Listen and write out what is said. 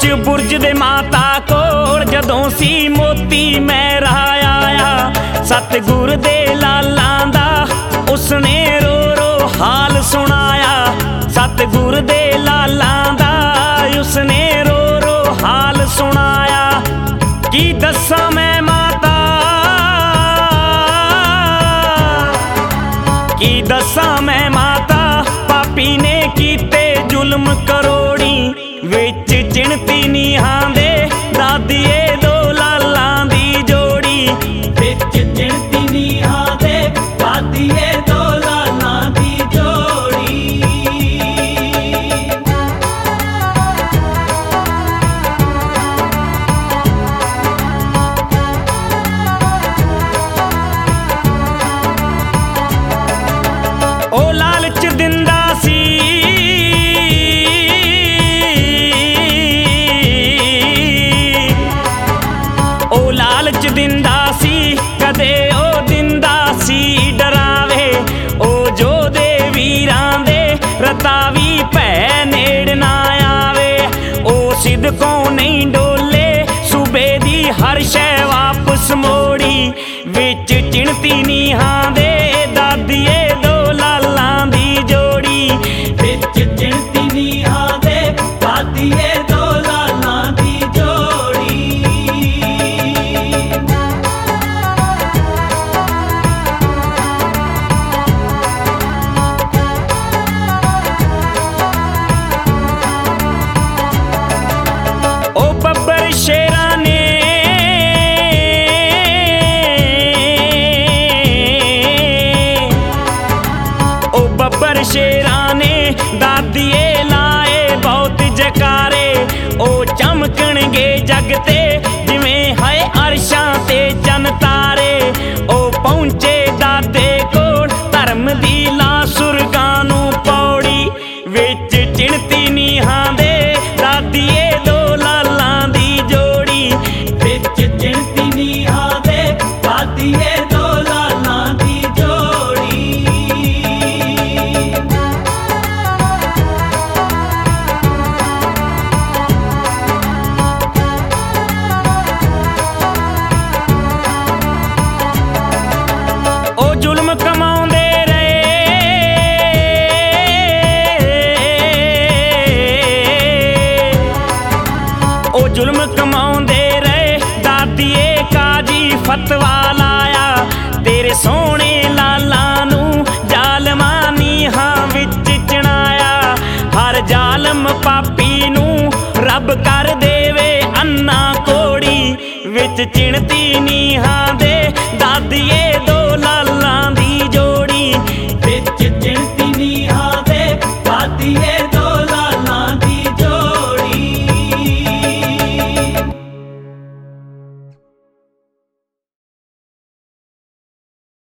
विच बुरज दे माता कोल जदों सी मोती मैं रहा आया। सतगुर दे लालां दा उसने रो रो हाल सुनाया। सतगुर दे लालां दा उसने रो रो हाल सुनाया। की दस्सां मैं माता, की दस्सां मैं माता, पापी ने कीते जुल्म करोड़ी। विच चिणती नीहां दे दादीए दो लालां दी जोड़ी। विच चिणती नीहां दे दादीए दो लालां दी जोड़ी। ओ लालच दिंदा सी, ओ लालच दिंदा सी, कदे ओ दिंदा सी डरावे। ओ जो दे वीरां दे रतावी भै नेड़ ना आवे। ओ सिदकों नहीं डोले सूबे दी हर शै वापस मोड़ी। विच चिणती नीहां दे दादीए दो लालां दी जोड़ी। विच चिणती नीहां दे दादीए दो लालां दी जोड़ी। ओ बब्बर शेरां ने, ओ बब्बर शेरां ने दादीए लाए बहुत जकारे। ओ चमकणगे जग ते जिवें है अरशां ते चन तारे। ओ पहुंचे दादे कोल धर्म दी ला सुरगां नूं पौड़ी। विच चिणती नीहां दे दादीए दो लालां दी जोड़ी। विच चिणती नीहां दे दादीए दो लालां दी जोड़ी। ओ जुल्म कमाउंदे रहे, ओ जुल्म कमाउंदे रहे। दादीए काजी फतवा लाया। तेरे सोहणे लालां नूं जालमां नीहां विच चणाया। हर जालम पापी नूं रब कर देवे अन्ना कोड़ी। विच चिणती नीहां दे दादीए दो लालां